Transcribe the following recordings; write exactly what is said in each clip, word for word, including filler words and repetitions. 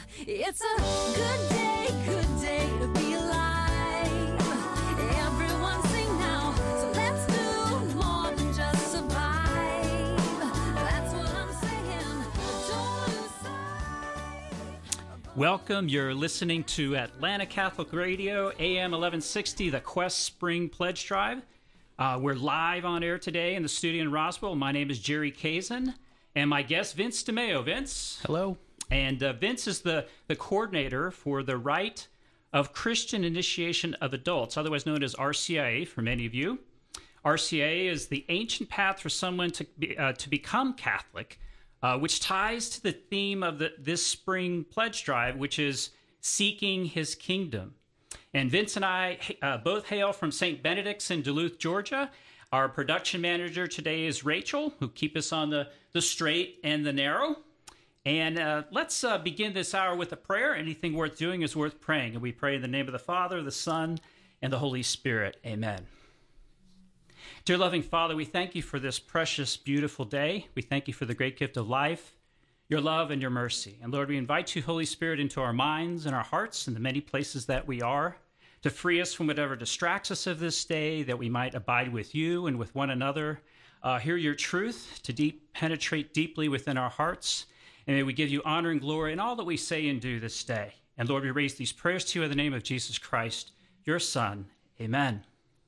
It's a good day, good day to be alive. Everyone sing now, so let's do more than just survive. That's what I'm saying, don't lose sight. Welcome, you're listening to Atlanta Catholic Radio, A M eleven sixty, the Quest Spring Pledge Drive. Uh, we're live on air today in the studio in Roswell. My name is Jerry Kazin, and my guest, Vince DeMeo. Vince. Hello. And uh, Vince is the, the coordinator for the Rite of Christian Initiation of Adults, otherwise known as R C I A for many of you. R C I A is the ancient path for someone to be, uh, to become Catholic, uh, which ties to the theme of the, this spring pledge drive, which is seeking his kingdom. And Vince and I uh, both hail from Saint Benedict's in Duluth, Georgia. Our production manager today is Rachel, who keep us on the, the straight and the narrow. And uh, let's uh, begin this hour with a prayer. Anything worth doing is worth praying. And we pray in the name of the Father, the Son, and the Holy Spirit. Amen. Dear loving Father, we thank you for this precious, beautiful day. We thank you for the great gift of life, your love, and your mercy. And Lord, we invite you, Holy Spirit, into our minds and our hearts and the many places that we are, to free us from whatever distracts us of this day, that we might abide with you and with one another, uh, hear your truth, to deep penetrate deeply within our hearts. And may we give you honor and glory in all that we say and do this day. And Lord, we raise these prayers to you in the name of Jesus Christ, your Son. Amen.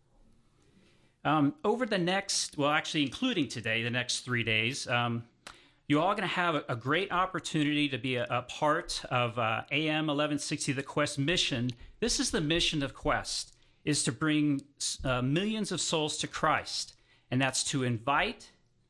Um, over the next, well, actually including today, the next three days, um, you all are going to have a, a great opportunity to be a, a part of uh, A M eleven sixty, the Quest mission. This is the mission of Quest, is to bring uh, millions of souls to Christ. And that's to invite,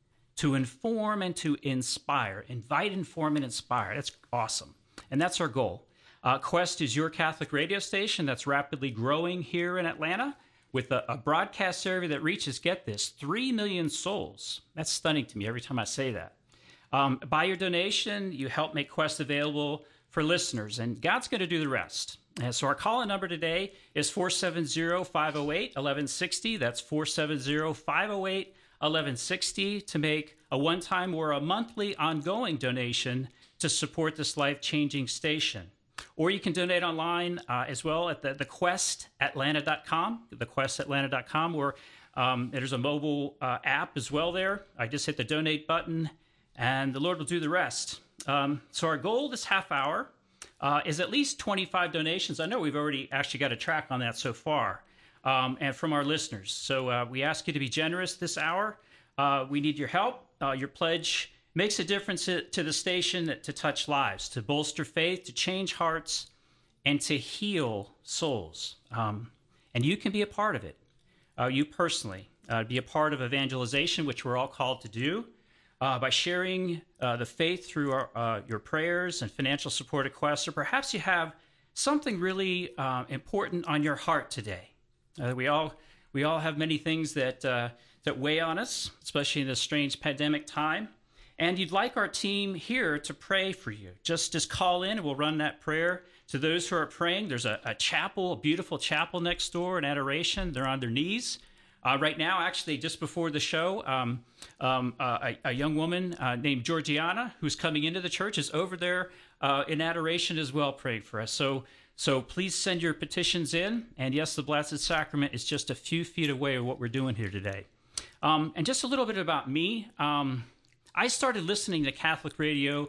to inform, and to inspire. Invite, inform, and inspire. That's awesome. And that's our goal. Uh, Quest is your Catholic radio station that's rapidly growing here in Atlanta with a, a broadcast area that reaches, get this, three million souls. That's stunning to me every time I say that. Um, by your donation, you help make Quest available for listeners, and God's going to do the rest. And so our call-in number today is four seven zero, five oh eight, eleven sixty. That's four seven zero, five oh eight, eleven sixty to make a one-time or a monthly ongoing donation to support this life-changing station. Or you can donate online uh, as well at the, the quest atlanta dot com, the quest atlanta dot com, or um, there's a mobile uh, app as well there. I just hit the donate button, and the Lord will do the rest. Um, so our goal this half hour uh, is at least twenty-five donations. I know we've already actually got a track on that so far. Um, and from our listeners. So uh, we ask you to be generous this hour. Uh, we need your help. Uh, your pledge makes a difference to the station, to touch lives, to bolster faith, to change hearts, and to heal souls. Um, and you can be a part of it. Uh, you personally, uh, be a part of evangelization, which we're all called to do, uh, by sharing uh, the faith through our, uh, your prayers and financial support at Quest. Or perhaps you have something really uh, important on your heart today. Uh, we all we all have many things that uh, that weigh on us, especially in this strange pandemic time. And you'd like our team here to pray for you. Just just call in, and we'll run that prayer. To those who are praying, there's a, a chapel, a beautiful chapel next door, an adoration. They're on their knees. Uh, right now, actually, just before the show, um, um, uh, a, a young woman uh, named Georgiana, who's coming into the church, is over there uh, in adoration as well, praying for us. So. So please send your petitions in. And yes, the Blessed Sacrament is just a few feet away of what we're doing here today. Um, and just a little bit about me. Um, I started listening to Catholic radio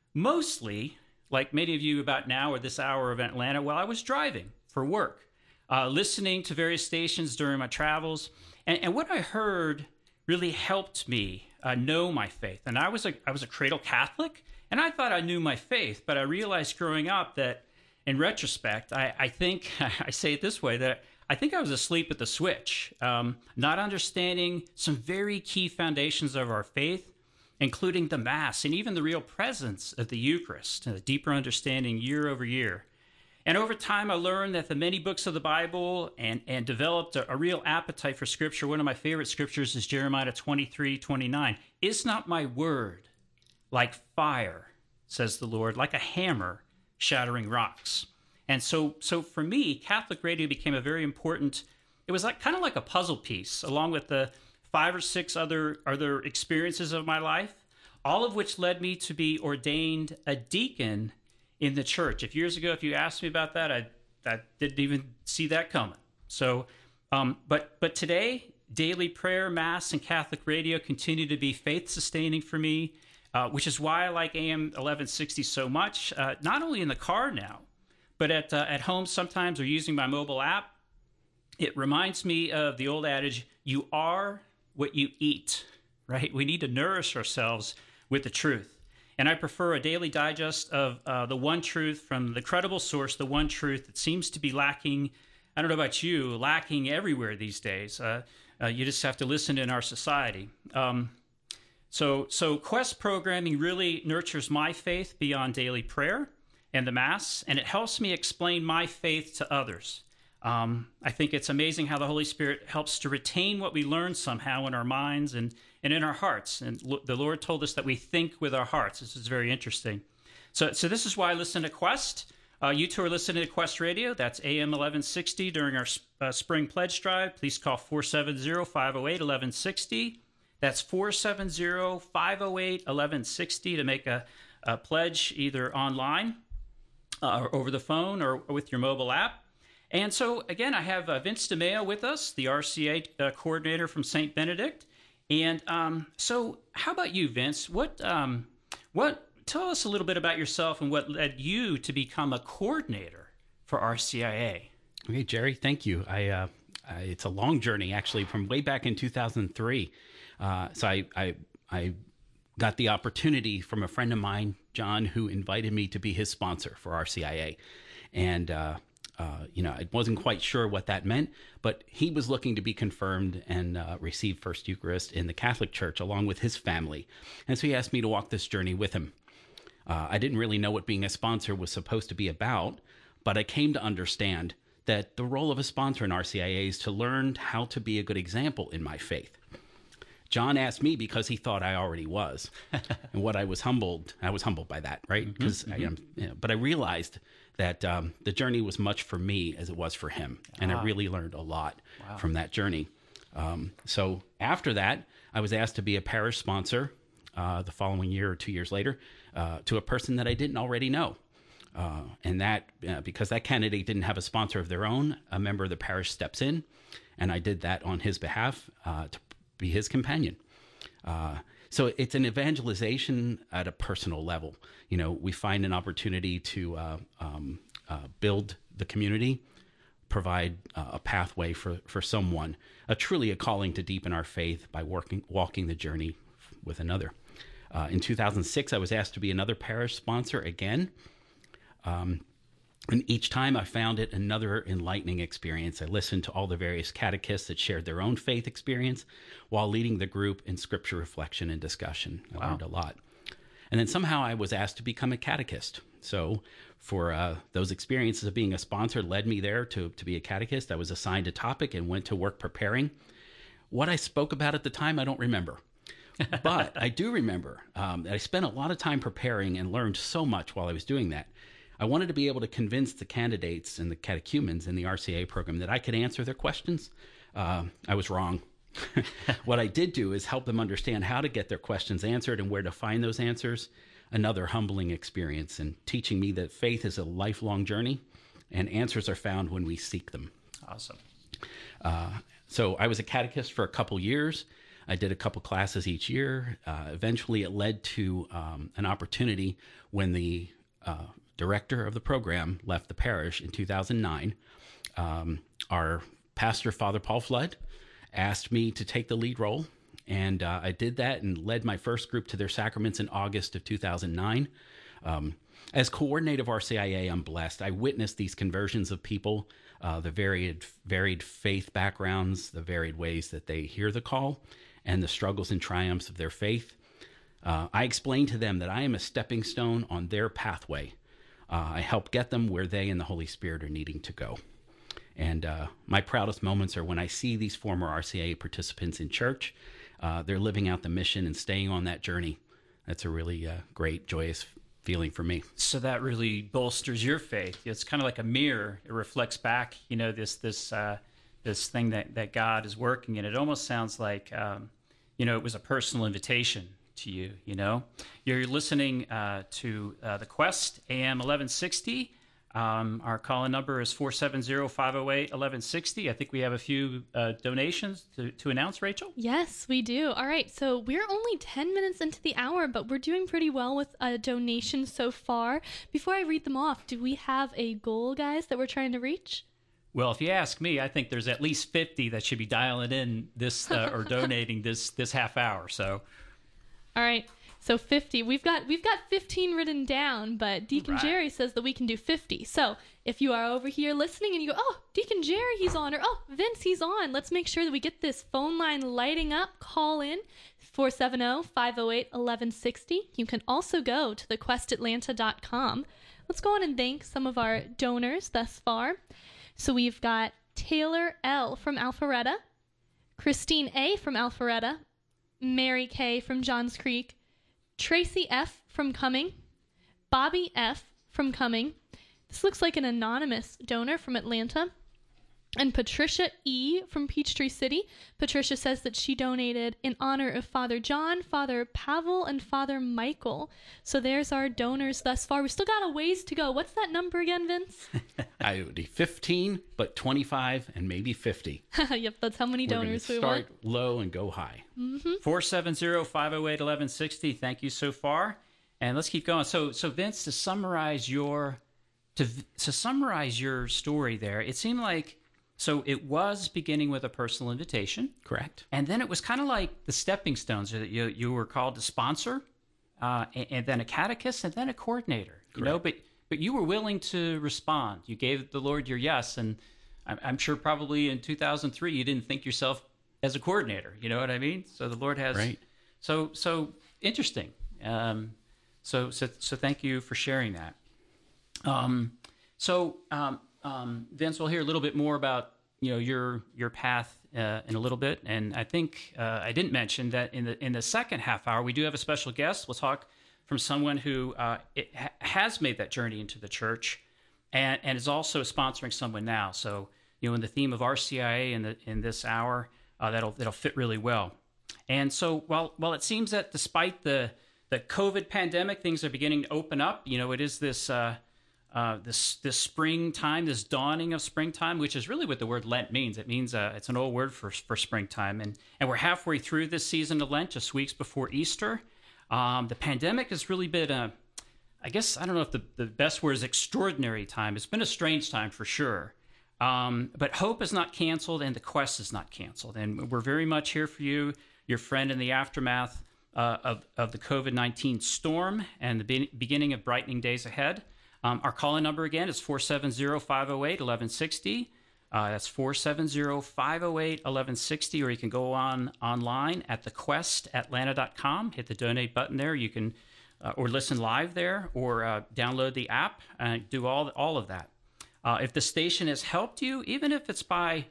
mostly, like many of you about now or this hour of Atlanta, while I was driving for work, uh, listening to various stations during my travels. And, and what I heard really helped me uh, know my faith. And I was a, I was a cradle Catholic, and I thought I knew my faith, but I realized growing up that in retrospect, I, I think, I say it this way, that I think I was asleep at the switch, um, not understanding some very key foundations of our faith, including the Mass and even the real presence of the Eucharist, and a deeper understanding year over year. And over time, I learned that the many books of the Bible and, and developed a, a real appetite for Scripture. One of my favorite scriptures is Jeremiah twenty-three twenty-nine. Is not my word like fire, says the Lord, like a hammer shattering rocks? And so so for me, Catholic radio became a very important, it was like kind of like a puzzle piece, along with the five or six other other experiences of my life, all of which led me to be ordained a deacon in the church. If years ago, if you asked me about that, I, I didn't even see that coming. So, um, but but today, daily prayer, Mass, and Catholic radio continue to be faith-sustaining for me, uh, which is why I like A M eleven sixty so much, uh, not only in the car now, but at, uh, at home sometimes or using my mobile app. It reminds me of the old adage, you are what you eat, right? We need to nourish ourselves with the truth. And I prefer a daily digest of uh, the one truth from the credible source, the one truth that seems to be lacking, I don't know about you, lacking everywhere these days. Uh, uh, you just have to listen in our society. Um, so, so Quest programming really nurtures my faith beyond daily prayer and the Mass, and it helps me explain my faith to others. Um, I think it's amazing how the Holy Spirit helps to retain what we learn somehow in our minds and, and in our hearts. And lo- the Lord told us that we think with our hearts. This is very interesting. So, so this is why I listen to Quest. Uh, you two are listening to Quest Radio. That's A M eleven sixty during our uh, spring pledge drive. Please call four seven zero, five oh eight, eleven sixty. That's four seven zero, five oh eight, eleven sixty to make a, a pledge either online uh, or over the phone or, or with your mobile app. And so, again, I have uh, Vince DeMeo with us, the R C A uh, coordinator from Saint Benedict. And um, so how about you, Vince? What, um, what? Tell us a little bit about yourself and what led you to become a coordinator for R C I A. Okay, Jerry, thank you. I, uh, I it's a long journey, actually, from way back in two thousand three. Uh, so I, I, I got the opportunity from a friend of mine, John, who invited me to be his sponsor for R C I A. And, uh, Uh, you know, I wasn't quite sure what that meant, but he was looking to be confirmed and uh, receive First Eucharist in the Catholic Church along with his family. And so he asked me to walk this journey with him. Uh, I didn't really know what being a sponsor was supposed to be about, but I came to understand that the role of a sponsor in R C I A is to learn how to be a good example in my faith. John asked me because he thought I already was. And what I was humbled, I was humbled by that, right? Because mm-hmm, mm-hmm. I, you know, but I realized that um, the journey was much for me as it was for him. And ah. I really learned a lot wow. from that journey. Um, so after that, I was asked to be a parish sponsor uh, the following year or two years later uh, to a person that I didn't already know. Uh, and that, uh, because that candidate didn't have a sponsor of their own, a member of the parish steps in, and I did that on his behalf uh, to be his companion. Uh, so it's an evangelization at a personal level. You know, we find an opportunity to uh, um, uh, build the community, provide uh, a pathway for, for someone, a truly a calling to deepen our faith by working, walking the journey with another. Uh, in two thousand six, I was asked to be another parish sponsor again. Um, and each time I found it another enlightening experience. I listened to all the various catechists that shared their own faith experience while leading the group in scripture reflection and discussion. I wow. learned a lot. And then somehow I was asked to become a catechist. So for uh, those experiences of being a sponsor led me there to, to be a catechist. I was assigned a topic and went to work preparing. What I spoke about at the time, I don't remember. But I do remember um, that I spent a lot of time preparing and learned so much while I was doing that. I wanted to be able to convince the candidates and the catechumens in the R C A program that I could answer their questions. Uh, I was wrong. What I did do is help them understand how to get their questions answered and where to find those answers. Another humbling experience and teaching me that faith is a lifelong journey and answers are found when we seek them. Awesome. Uh, so I was a catechist for a couple years. I did a couple classes each year. Uh, eventually it led to um, an opportunity when the uh, director of the program left the parish in two thousand nine. Um, our pastor, Father Paul Flood, asked me to take the lead role, and uh, I did that and led my first group to their sacraments in August of two thousand nine. Um, as coordinator of R C I A, I'm blessed. I witnessed these conversions of people, uh, the varied, varied faith backgrounds, the varied ways that they hear the call, and the struggles and triumphs of their faith. Uh, I explained to them that I am a stepping stone on their pathway. Uh, I help get them where they and the Holy Spirit are needing to go. And uh, my proudest moments are when I see these former R C A participants in church. Uh, they're living out the mission and staying on that journey. That's a really uh, great, joyous feeling for me. So that really bolsters your faith. It's kind of like a mirror. It reflects back, you know, this this uh, this thing that, that God is working. And it almost sounds like, um, you know, it was a personal invitation to you. You know, you're listening uh, to uh, the Quest A M eleven sixty. Um, our call-in number is four seven zero, five oh eight, eleven sixty. I think we have a few uh, donations to, to announce, Rachel. Yes, we do. All right, so we're only ten minutes into the hour, but we're doing pretty well with a donation so far. Before I read them off, do we have a goal, guys, that we're trying to reach? Well, if you ask me, I think there's at least fifty that should be dialing in this uh, or donating this this half hour. So, all right. So fifty. We've got we've got fifteen written down, but Deacon right. Jerry says that we can do fifty. So if you are over here listening and you go, oh, Deacon Jerry, he's on, or oh, Vince, he's on, let's make sure that we get this phone line lighting up. Call in four seven zero, five oh eight, eleven sixty. You can also go to the quest atlanta dot com. Let's go on and thank some of our donors thus far. So we've got Taylor L. from Alpharetta, Christine A. from Alpharetta, Mary K. from Johns Creek, Tracy F. from Cumming, Bobby F. from Cumming. This looks like an anonymous donor from Atlanta. And Patricia E. from Peachtree City. Patricia says that she donated in honor of Father John, Father Pavel, and Father Michael. So there's our donors thus far. We still got a ways to go. What's that number again, Vince? I would be fifteen, but twenty-five and maybe fifty. Yep, that's how many We're gonna donors we start want. low and go high. four seven zero, five oh eight, eleven sixty. Thank you so far. And let's keep going. So, so Vince, to summarize your to to summarize your story there, it seemed like so it was beginning with a personal invitation, Correct. and then it was kind of like the stepping stones that you you were called to sponsor, uh, and, and then a catechist, and then a coordinator. You know, but but you were willing to respond. You gave the Lord your yes, and I'm, I'm sure probably in two thousand three you didn't think yourself as a coordinator. You know what I mean? So the Lord has Right. so so interesting. Um, so so so thank you for sharing that. Um, so um, um, Vince, we'll hear a little bit more about you know your your path uh, in a little bit, and I think uh, I didn't mention that in the in the second half hour we do have a special guest. We'll talk from someone who uh, it ha- has made that journey into the church, and and is also sponsoring someone now. So you know, in the theme of R C I A in the in this hour, uh, that'll that'll fit really well. And so while while it seems that despite the the COVID pandemic, things are beginning to open up. You know, it is this. Uh, Uh, this this springtime, this dawning of springtime, which is really what the word Lent means. It means uh, it's an old word for for springtime, and and we're halfway through this season of Lent, just weeks before Easter. Um, the pandemic has really been a, I guess I don't know if the, the best word is extraordinary time. It's been a strange time for sure, um, but hope is not canceled, and the quest is not canceled, and we're very much here for you, your friend, in the aftermath uh, of of the COVID nineteen storm and the be- beginning of brightening days ahead. Um, our call-in number again is four seven zero, five oh eight, eleven sixty. Uh, that's four seven zero, five oh eight, eleven sixty, or you can go on online at the quest atlanta dot com. Hit the donate button there. You can uh, or listen live there, or uh, download the app and do all all of that. Uh, if the station has helped you, even if it's by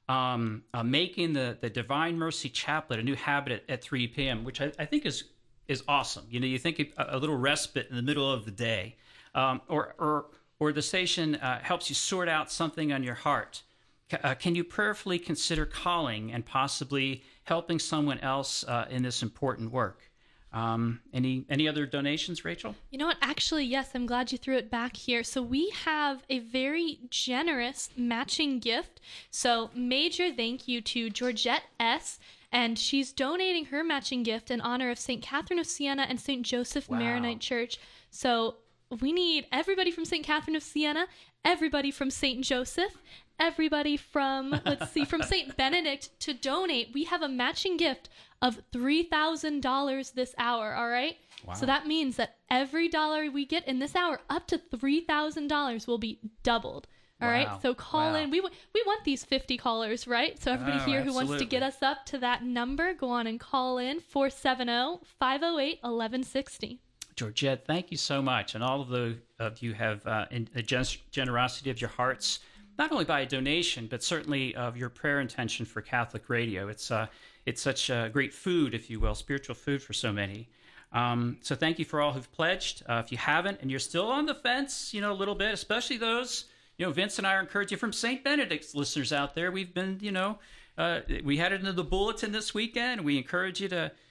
um, uh, making the the Divine Mercy Chaplet a new habit at, at three p.m., which I, I think is is awesome. You know, you think a, a little respite in the middle of the day. Um, or, or, or the station uh, helps you sort out something on your heart. C- uh, can you prayerfully consider calling and possibly helping someone else uh, in this important work? Um, any any other donations, Rachel? You know what? Actually, yes, I'm glad you threw it back here. So we have a very generous matching gift. So major thank you to Georgette S., and she's donating her matching gift in honor of Saint Catherine of Siena and Saint Joseph Wow. Maronite Church. So we need everybody from Saint Catherine of Siena, everybody from Saint Joseph, everybody from, let's see, from Saint Benedict to donate. We have a matching gift of three thousand dollars this hour, all right? Wow. So that means that every dollar we get in this hour, up to three thousand dollars will be doubled. All Wow. right, so call Wow. in. We, w- we want these fifty callers, right? So everybody Oh, here who wants to absolutely. get us up to that number, go on and call in four seven zero, five oh eight, eleven sixty. Georgette, thank you so much. And all of the of you have uh, in, the gen- generosity of your hearts, not only by a donation, but certainly of your prayer intention for Catholic Radio. It's uh, it's such uh, great food, if you will, spiritual food for so many. Um, so thank you for all who've pledged. Uh, if you haven't and you're still on the fence, you know, a little bit, especially those, you know, Vince and I are encouraging from Saint Benedict's listeners out there. We've been, you know, uh, we had it in the bulletin this weekend. We encourage you to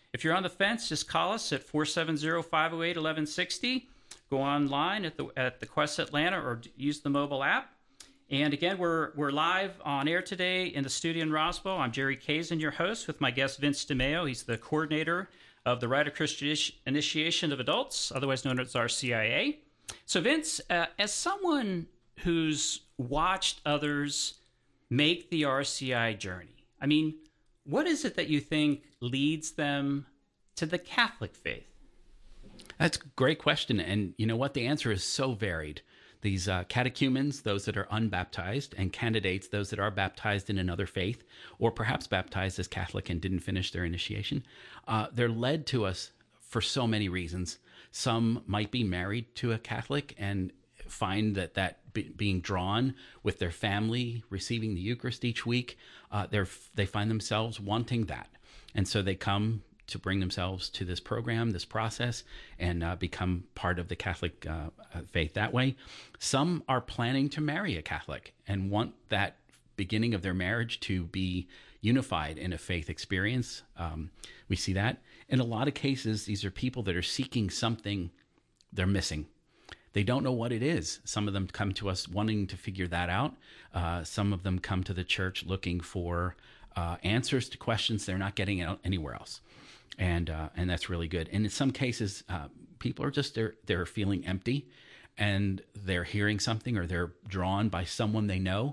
if you're on the fence, just call us at four seven zero, five oh eight, eleven sixty. Go online at the at the Quest Atlanta or use the mobile app. And again, we're we're live on air today in the studio in Roswell. I'm Jerry Kazin, your host, with my guest Vince DeMeo. He's the coordinator of the Rite of Christian Initiation of Adults, otherwise known as R C I A. So Vince, uh, as someone who's watched others make the R C I journey, I mean, what is it that you think leads them to the Catholic faith? That's a great question. And you know what? The answer is so varied. These uh, catechumens, those that are unbaptized, and candidates, those that are baptized in another faith, or perhaps baptized as Catholic and didn't finish their initiation, uh, they're led to us for so many reasons. Some might be married to a Catholic and find that that be, being drawn with their family, receiving the Eucharist each week, uh, they're, they find themselves wanting that. And so they come to bring themselves to this program, this process, and uh, become part of the Catholic uh, faith that way. Some are planning to marry a Catholic and want that beginning of their marriage to be unified in a faith experience. Um, we see that. In a lot of cases, these are people that are seeking something they're missing. They don't know what it is. Some of them come to us wanting to figure that out. Uh, some of them come to the church looking for uh, answers to questions they're not getting out anywhere else. And uh, and that's really good. And in some cases, uh, people are just, they're, they're feeling empty, and they're hearing something, or they're drawn by someone they know,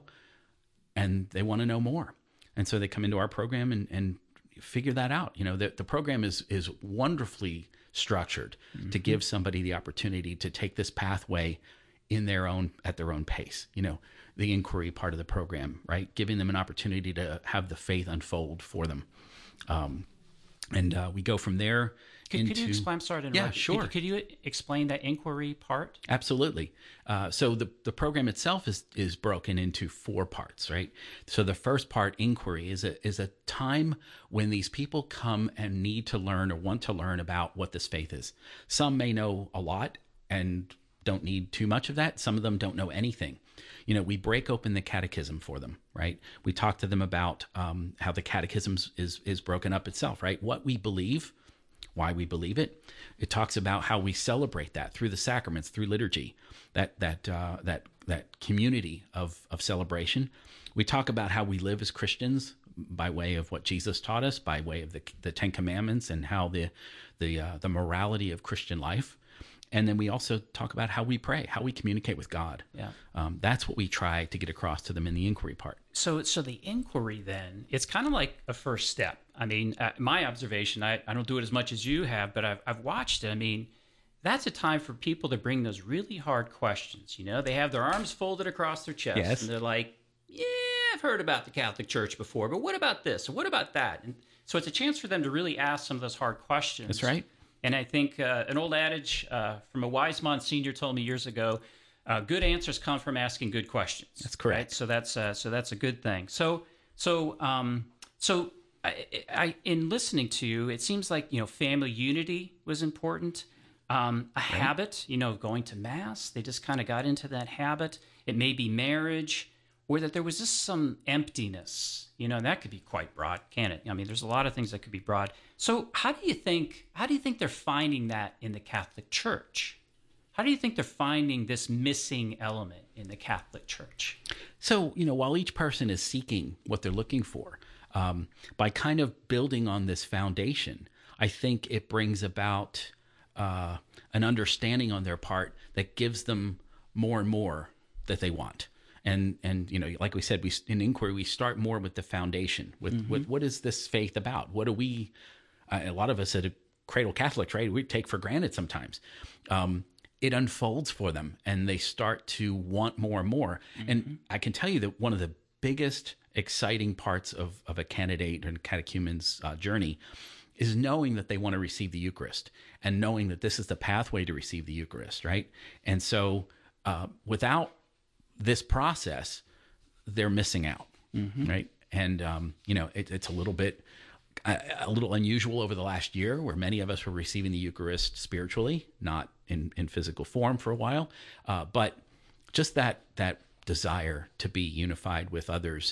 and they want to know more. And so they come into our program and, and figure that out. You know, the, the program is is wonderfully structured mm-hmm. to give somebody the opportunity to take this pathway in their own, at their own pace. You know, the inquiry part of the program, right? Giving them an opportunity to have the faith unfold for them. Um, And uh, we go from there could, into... Could you explain? I'm sorry to interrupt. Yeah, sure. Could, could you explain that inquiry part? Absolutely. Uh, so the, the program itself is is broken into four parts, right? So the first part, inquiry, is a, is a time when these people come and need to learn or want to learn about what this faith is. Some may know a lot and don't need too much of that. Some of them don't know anything. You know, we break open the catechism for them, right? We talk to them about um, how the catechism is is broken up itself, right? What we believe, why we believe it. It talks about how we celebrate that through the sacraments, through liturgy, that that uh, that that community of of celebration. We talk about how we live as Christians by way of what Jesus taught us, by way of the the Ten Commandments, and how the the uh, the morality of Christian life. And then we also talk about how we pray, how we communicate with God. Yeah, um, that's what we try to get across to them in the inquiry part. So, so the inquiry then, it's kind of like a first step. I mean, uh, my observation, I, I don't do it as much as you have, but I've, I've watched it. I mean, that's a time for people to bring those really hard questions. You know, they have their arms folded across their chest, Yes. and they're like, yeah, I've heard about the Catholic Church before, but what about this? Or what about that? And so it's a chance for them to really ask some of those hard questions. That's right. And I think uh, an old adage uh, from a wise Monsignor told me years ago, uh, good answers come from asking good questions. That's correct. Right? So that's uh, so that's a good thing. So so um, so I, I, in listening to you, it seems like, you know, family unity was important. Um, a right. habit, you know, going to mass. They just kind of got into that habit. It may be marriage, or that there was just some emptiness. You know, that could be quite broad, can't it? I mean, there's a lot of things that could be broad. So how do you think, how do you think they're finding that in the Catholic Church? How do you think they're finding this missing element in the Catholic Church? So, you know, while each person is seeking what they're looking for, um, by kind of building on this foundation, I think it brings about uh, an understanding on their part that gives them more and more that they want. And, and you know, like we said, we in inquiry, we start more with the foundation, with, mm-hmm. with what is this faith about? What do we, uh, a lot of us at Cradle Catholics, right, we take for granted sometimes. Um, it unfolds for them, and they start to want more and more. Mm-hmm. And I can tell you that one of the biggest exciting parts of, of a candidate and catechumen's uh, journey is knowing that they want to receive the Eucharist, and knowing that this is the pathway to receive the Eucharist, right? And so uh, without this process, they're missing out, mm-hmm. right? And, um, you know, it, it's a little bit, a, a little unusual over the last year, where many of us were receiving the Eucharist spiritually, not in, in physical form for a while. Uh, but just that, that desire to be unified with others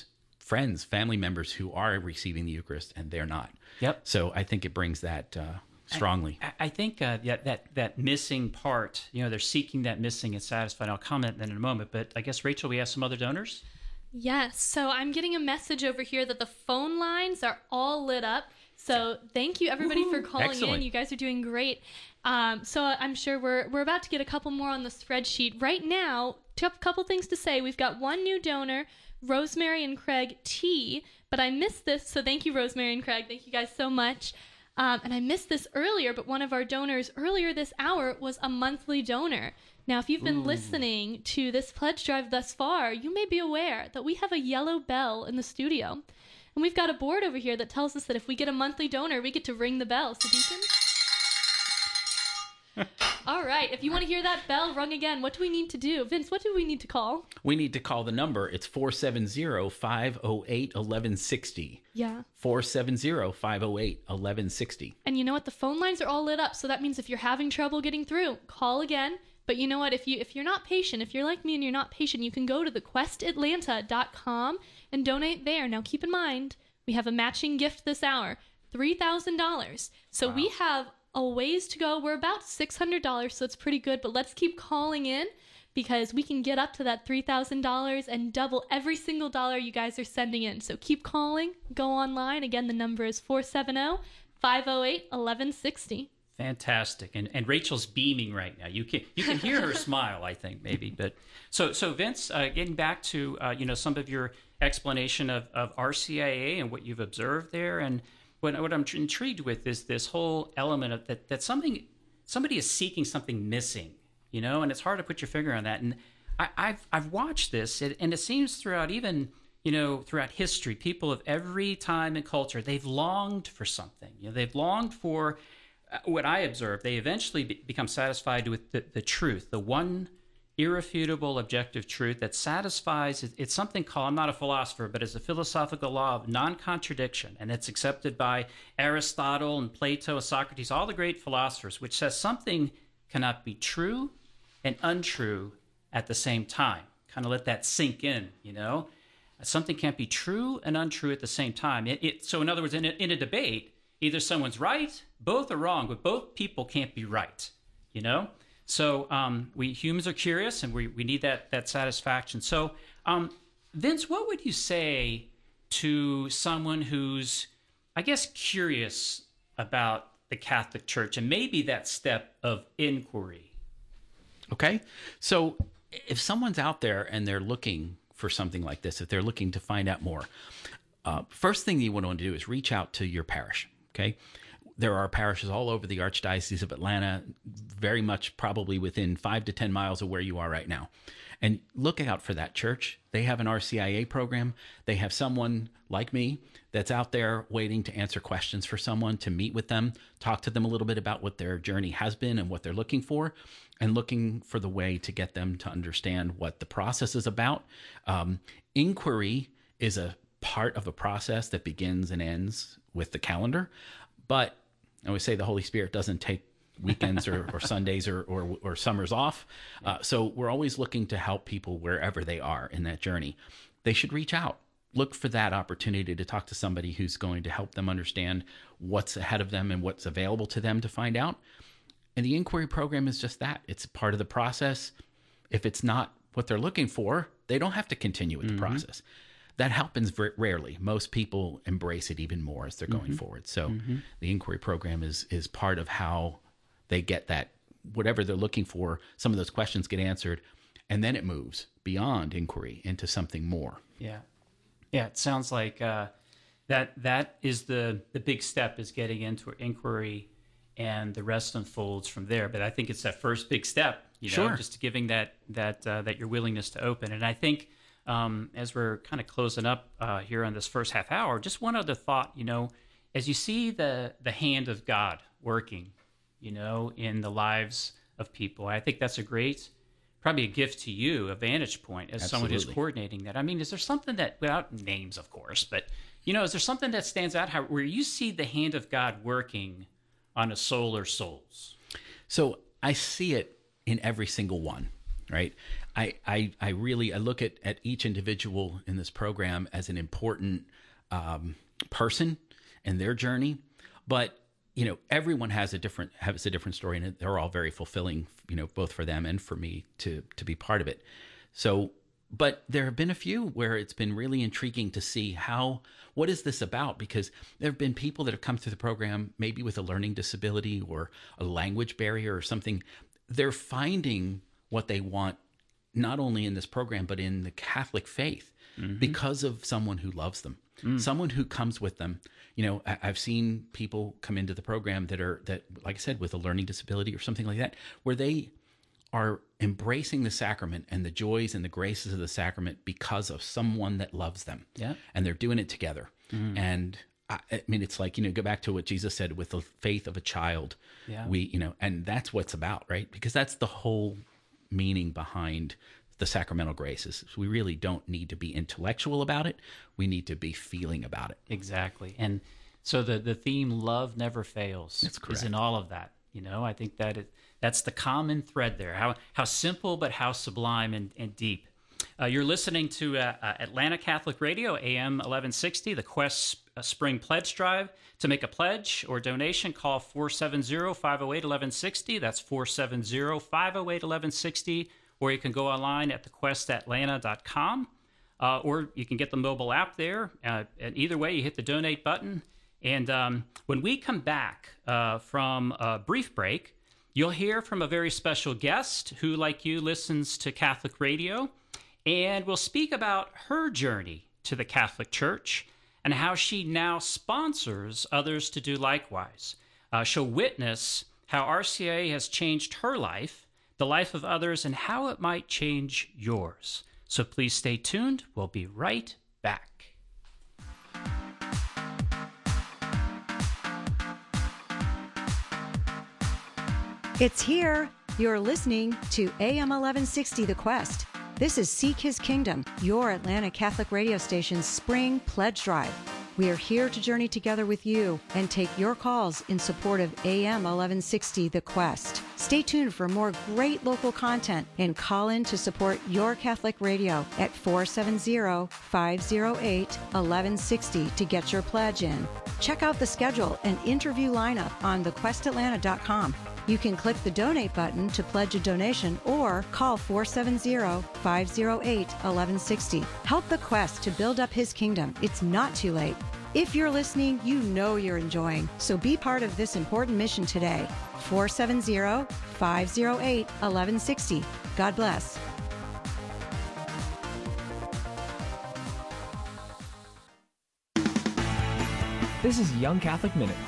friends, family members who are receiving the Eucharist and they're not. Yep. So I think it brings that uh, strongly. I, I think uh, that, that that missing part, you know, they're seeking that missing and satisfied. I'll comment then in a moment. But I guess, Rachel, we have some other donors? Yes. So I'm getting a message over here that the phone lines are all lit up. So thank you, everybody, Woo-hoo. for calling Excellent. in. You guys are doing great. Um, so I'm sure we're we're about to get a couple more on the spreadsheet. Right now, a couple things to say. We've got one new donor, Rosemary and Craig T, but I missed this, so thank you, Rosemary and Craig. Thank you guys so much. Um, and I missed this earlier, but one of our donors earlier this hour was a monthly donor. Now, if you've been Ooh. listening to this pledge drive thus far, you may be aware that we have a yellow bell in the studio. And we've got a board over here that tells us that if we get a monthly donor, we get to ring the bell. So, Deacon? All right. If you want to hear that bell rung again, what do we need to do? Vince, what do we need to call? We need to call the number. It's four seven zero, five oh eight, eleven sixty. Yeah. four seven zero, five oh eight, eleven sixty. And you know what? The phone lines are all lit up. So that means if you're having trouble getting through, call again. But you know what? If, you, if you're not patient, if you're like me and you're not patient, you can go to the quest atlanta dot com and donate there. Now, keep in mind, we have a matching gift this hour, three thousand dollars. So Wow. we have a ways to go. We're about six hundred dollars, so it's pretty good. But let's keep calling in because we can get up to that three thousand dollars and double every single dollar you guys are sending in. So keep calling. Go online. Again, the number is four seven zero, five oh eight, eleven sixty. Fantastic, and and Rachel's beaming right now. You can you can hear her smile, I think maybe. But so so Vince, uh, getting back to uh, you know some of your explanation of, of R C I A and what you've observed there, and what what I'm intrigued with is this whole element of that that something somebody is seeking something missing, you know, and it's hard to put your finger on that. And I, I've I've watched this, and it seems throughout even you know throughout history, people of every time and culture, they've longed for something. You know, they've longed for what I observe, they eventually be, become satisfied with the, the truth, the one irrefutable objective truth that satisfies, it, it's something called, I'm not a philosopher, but it's a philosophical law of non-contradiction, and it's accepted by Aristotle and Plato, Socrates, all the great philosophers, which says something cannot be true and untrue at the same time. Kind of let that sink in, you know? Something can't be true and untrue at the same time. It, it, so in other words, in a, in a debate, either someone's right, both are wrong, but both people can't be right, you know? So um, we humans are curious, and we, we need that that satisfaction. So um, Vince, what would you say to someone who's, I guess, curious about the Catholic Church and maybe that step of inquiry? Okay. So if someone's out there and they're looking for something like this, if they're looking to find out more, uh, first thing you want to do is reach out to your parish. Okay. There are parishes all over the Archdiocese of Atlanta, very much probably within five to ten miles of where you are right now. And look out for that church. They have an R C I A program. They have someone like me that's out there waiting to answer questions for someone, to meet with them, talk to them a little bit about what their journey has been and what they're looking for, and looking for the way to get them to understand what the process is about. Um, inquiry is a part of a process that begins and ends with the calendar. But I always say the Holy Spirit doesn't take weekends or, or Sundays or, or, or summers off. Uh, so we're always looking to help people wherever they are in that journey. They should reach out. Look for that opportunity to talk to somebody who's going to help them understand what's ahead of them and what's available to them to find out. And the inquiry program is just that. It's part of the process. If it's not what they're looking for, they don't have to continue with the mm-hmm. process. That happens very rarely. Most people embrace it even more as they're going mm-hmm. forward. So mm-hmm. the inquiry program is is part of how they get that, whatever they're looking for, some of those questions get answered, and then it moves beyond inquiry into something more. Yeah. Yeah, it sounds like uh, that that is the, the big step, is getting into inquiry, and the rest unfolds from there. But I think it's that first big step, you know, sure. just giving that, that, uh, that your willingness to open. And I think Um, as we're kind of closing up uh, here on this first half hour, just one other thought, you know, as you see the, the hand of God working, you know, in the lives of people, I think that's a great, probably a gift to you, a vantage point as Absolutely. Someone who's coordinating that. I mean, is there something that, without names, of course, but, you know, is there something that stands out how, where you see the hand of God working on a soul or souls? So I see it in every single one. right? I, I, I really, I look at, at each individual in this program as an important um, person and their journey. But, you know, everyone has a different, has a different story, and they're all very fulfilling, you know, both for them and for me to, to be part of it. So, but there have been a few where it's been really intriguing to see how, what is this about? Because there have been people that have come through the program, maybe with a learning disability or a language barrier or something. They're finding what they want, not only in this program, but in the Catholic faith, mm-hmm. because of someone who loves them, mm. someone who comes with them. You know, I, I've seen people come into the program that are, that, like I said, with a learning disability or something like that, where they are embracing the sacrament and the joys and the graces of the sacrament because of someone that loves them. Yeah. And they're doing it together. Mm. And I, I mean, it's like, you know, go back to what Jesus said, with the faith of a child, yeah. we, you know, and that's what's about, right? Because that's the whole meaning behind the sacramental graces. We really don't need to be intellectual about it. We need to be feeling about it. Exactly. And so the, the theme, love never fails, That's correct. is in all of that. You know, I think that it, that's the common thread there. How how simple, but how sublime and, and deep. Uh, you're listening to uh, uh, Atlanta Catholic Radio, A M eleven sixty, the Quest uh, Spring Pledge Drive. To make a pledge or donation, call four seven zero, five oh eight, eleven sixty. That's four seven zero, five oh eight, eleven sixty. Or you can go online at the quest atlanta dot com. Uh, or you can get the mobile app there. Uh, and either way, you hit the donate button. And um, when we come back uh, from a brief break, you'll hear from a very special guest who, like you, listens to Catholic radio, and will speak about her journey to the Catholic Church and how she now sponsors others to do likewise. Uh, she'll witness how R C A has changed her life, the life of others, and how it might change yours. So please stay tuned. We'll be right back. It's here. You're listening to A M eleven sixty The Quest. This is Seek His Kingdom, your Atlanta Catholic radio station's spring pledge drive. We are here to journey together with you and take your calls in support of A M eleven sixty The Quest. Stay tuned for more great local content and call in to support your Catholic radio at four seven zero, five oh eight, eleven sixty to get your pledge in. Check out the schedule and interview lineup on the quest atlanta dot com. You can click the donate button to pledge a donation or call four seven zero, five oh eight, eleven sixty. Help the quest to build up His kingdom. It's not too late. If you're listening, you know you're enjoying, so be part of this important mission today. four seven zero, five oh eight, eleven sixty. God bless. This is Young Catholic Minute.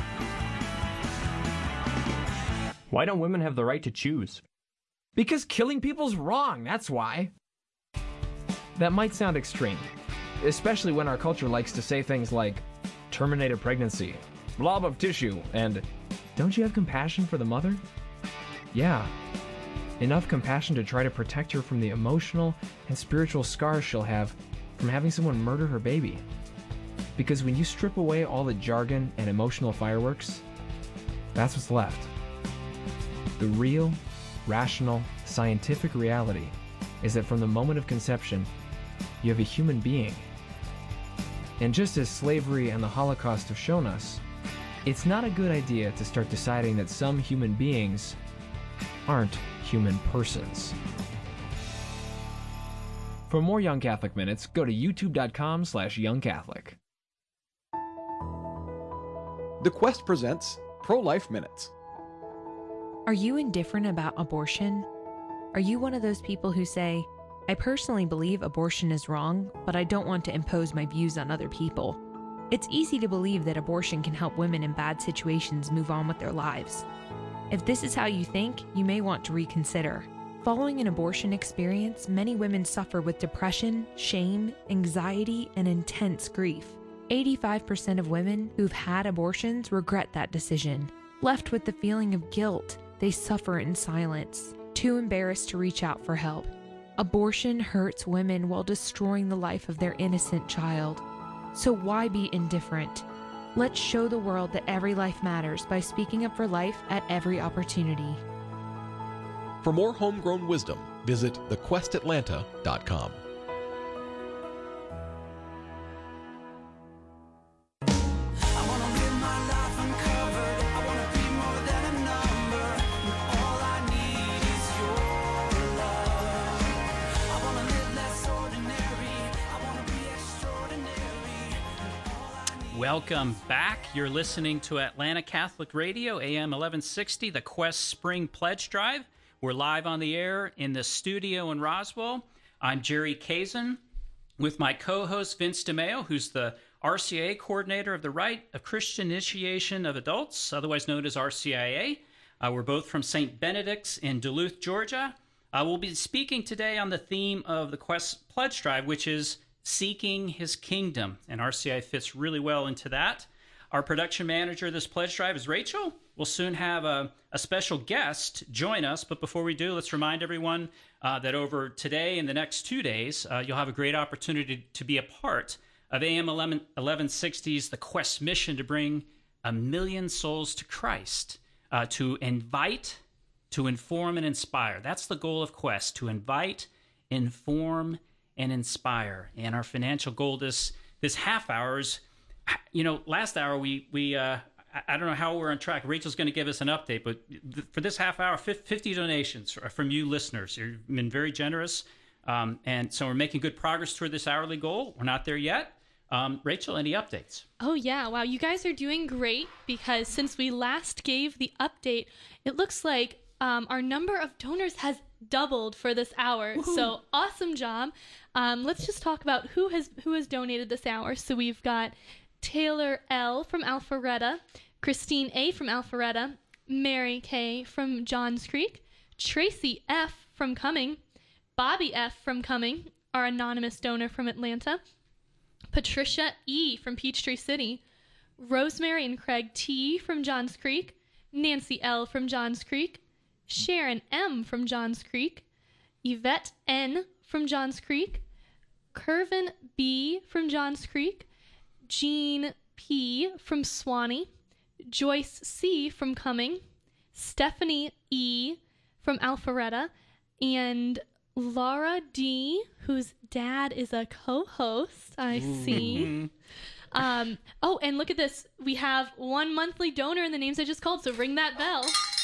Why don't women have the right to choose? Because killing people's wrong, that's why. That might sound extreme, especially when our culture likes to say things like, terminate a pregnancy, blob of tissue, and don't you have compassion for the mother? Yeah, enough compassion to try to protect her from the emotional and spiritual scars she'll have from having someone murder her baby. Because when you strip away all the jargon and emotional fireworks, that's what's left. The real, rational, scientific reality is that from the moment of conception, you have a human being. And just as slavery and the Holocaust have shown us, it's not a good idea to start deciding that some human beings aren't human persons. For more Young Catholic Minutes, go to youtube.com slash youngcatholic. The Quest presents Pro-Life Minutes. Are you indifferent about abortion? Are you one of those people who say, I personally believe abortion is wrong, but I don't want to impose my views on other people? It's easy to believe that abortion can help women in bad situations move on with their lives. If this is how you think, you may want to reconsider. Following an abortion experience, many women suffer with depression, shame, anxiety, and intense grief. eighty-five percent of women who've had abortions regret that decision. Left with the feeling of guilt, they suffer in silence, too embarrassed to reach out for help. Abortion hurts women while destroying the life of their innocent child. So why be indifferent? Let's show the world that every life matters by speaking up for life at every opportunity. For more homegrown wisdom, Visit the quest atlanta dot com. Welcome back. You're listening to Atlanta Catholic Radio, A M eleven sixty, the Quest Spring Pledge Drive. We're live on the air in the studio in Roswell. I'm Jerry Kazin with my co-host Vince DeMeo, who's the R C I A coordinator of the Rite of Christian Initiation of Adults, otherwise known as R C I A. Uh, we're both from Saint Benedict's in Duluth, Georgia. Uh, we'll be speaking today on the theme of the Quest Pledge Drive, which is Seeking His Kingdom, and R C I fits really well into that. Our production manager of this pledge drive is Rachel. We'll soon have a, a special guest join us, but before we do, let's remind everyone uh, that over today and the next two days, uh, you'll have a great opportunity to be a part of A M eleven sixty's The Quest mission to bring a million souls to Christ, uh, to invite, to inform, and inspire. That's the goal of Quest, to invite, inform, and inspire. And our financial goal this this half hour's, you know, last hour we we uh, I don't know how we're on track. Rachel's going to give us an update, but th- for this half hour, fifty donations from you listeners. You've been very generous, um, and so we're making good progress toward this hourly goal. We're not there yet. Um, Rachel, any updates? Oh, yeah. Wow. You guys are doing great because since we last gave the update, it looks like um, our number of donors has doubled for this hour. Woo-hoo. So awesome job. Um, let's just talk about who has who has donated this hour. So we've got Taylor L. from Alpharetta, Christine A. from Alpharetta, Mary K. from Johns Creek, Tracy F. from Cumming, Bobby F. from Cumming, our anonymous donor from Atlanta, Patricia E. from Peachtree City, Rosemary and Craig T. from Johns Creek, Nancy L. from Johns Creek, Sharon M. from Johns Creek, Yvette N. from Johns Creek, Curvin B. from Johns Creek, Jean P. from Swanee, Joyce C. from Cumming, Stephanie E. from Alpharetta, and Laura D., whose dad is a co-host, I see. um, oh, and look at this. We have one monthly donor in the names I just called, so ring that bell.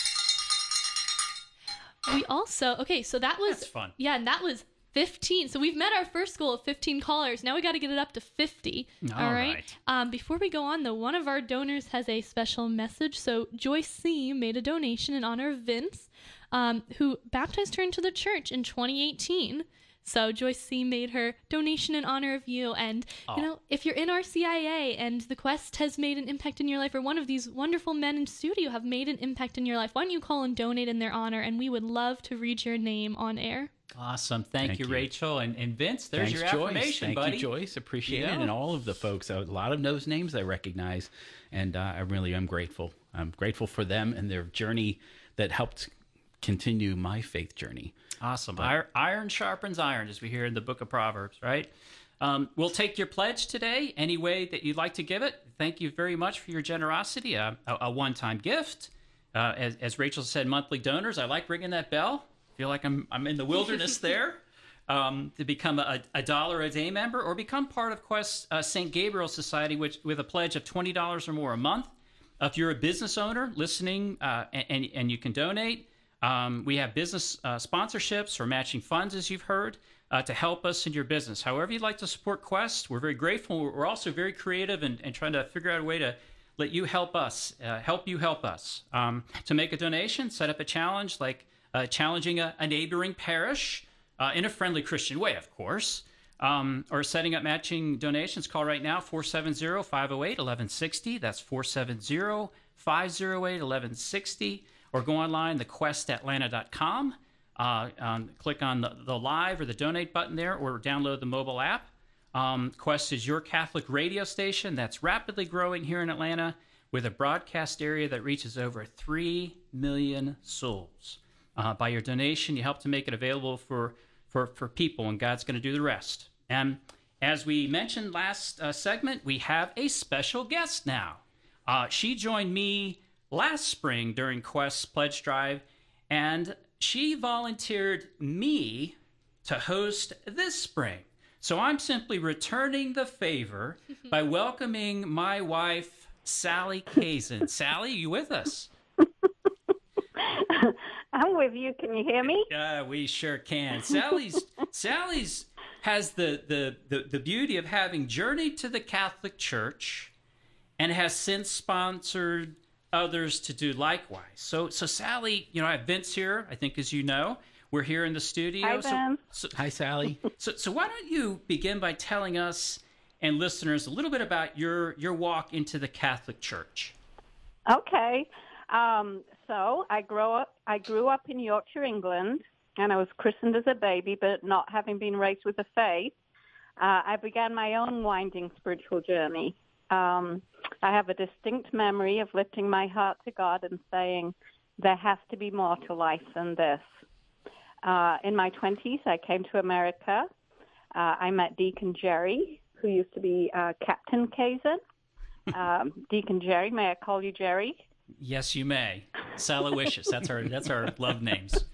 We also, okay, so that was... That's fun. Yeah, and that was fifteen. So we've met our first goal of fifteen callers. Now we got to get it up to fifty. All, all right. right. Um, before we go on, though, one of our donors has a special message. So Joyce C. made a donation in honor of Vince, um, who baptized her into the church in twenty eighteen. So Joyce C. made her donation in honor of you. And, oh. you know, if you're in R C I A and the Quest has made an impact in your life, or one of these wonderful men in studio have made an impact in your life, why don't you call and donate in their honor? And we would love to read your name on air. Awesome. Thank, Thank you, you. Rachel. And, and Vince, there's Thanks, your Joyce. affirmation, Thank buddy. you, Joyce. Appreciate Yeah. it. And all of the folks, a lot of those names I recognize, and uh, I really am grateful. I'm grateful for them and their journey that helped continue my faith journey. Awesome. Iron, iron sharpens iron, as we hear in the book of Proverbs, right? Um, we'll take your pledge today, any way that you'd like to give it. Thank you very much for your generosity. Uh, a, a one-time gift. Uh, as, as Rachel said, monthly donors. I like ringing that bell. Feel like I'm I'm in the wilderness there. Um, to become a, a dollar a day member, or become part of Quest uh, Saint Gabriel Society, which with a pledge of twenty dollars or more a month. Uh, if you're a business owner listening uh, and, and and you can donate, um, we have business uh, sponsorships or matching funds, as you've heard, uh, to help us in your business. However you'd like to support Quest, we're very grateful. We're also very creative and, and trying to figure out a way to let you help us, uh, help you help us. Um, to make a donation, set up a challenge like uh, challenging a, a neighboring parish. Uh, in a friendly Christian way, of course, um, or setting up matching donations. Call right now, four seven zero, five oh eight, eleven sixty. That's four seven zero, five oh eight, eleven sixty. Or go online, the quest atlanta dot com. Uh, um, click on the, the live or the donate button there, or download the mobile app. Um, Quest is your Catholic radio station that's rapidly growing here in Atlanta with a broadcast area that reaches over three million souls. Uh, by your donation, you help to make it available for, for, for people, and God's going to do the rest. And as we mentioned last uh, segment, we have a special guest now. Uh, she joined me last spring during Quest's Pledge Drive, and she volunteered me to host this spring. So I'm simply returning the favor by welcoming my wife, Sally Kazin. Sally, you with us? I'm with you. Can you hear me? Uh, we sure can. Sally's Sally's has the, the, the, the beauty of having journeyed to the Catholic Church and has since sponsored others to do likewise. So, so Sally, you know, I have Vince here, I think, as you know. We're here in the studio. Hi, Vince. So, so, Hi, Sally. so, so why don't you begin by telling us and listeners a little bit about your, your walk into the Catholic Church? Okay. Um, so I grew up. I grew up in Yorkshire, England, and I was christened as a baby. But not having been raised with the faith, uh, I began my own winding spiritual journey. Um, I have a distinct memory of lifting my heart to God and saying, "There has to be more to life than this." Uh, in my twenties, I came to America. Uh, I met Deacon Jerry, who used to be uh, Captain Kazin. Um, Deacon Jerry, may I call you Jerry? Yes, you may. Saloysius. That's our that's our love names.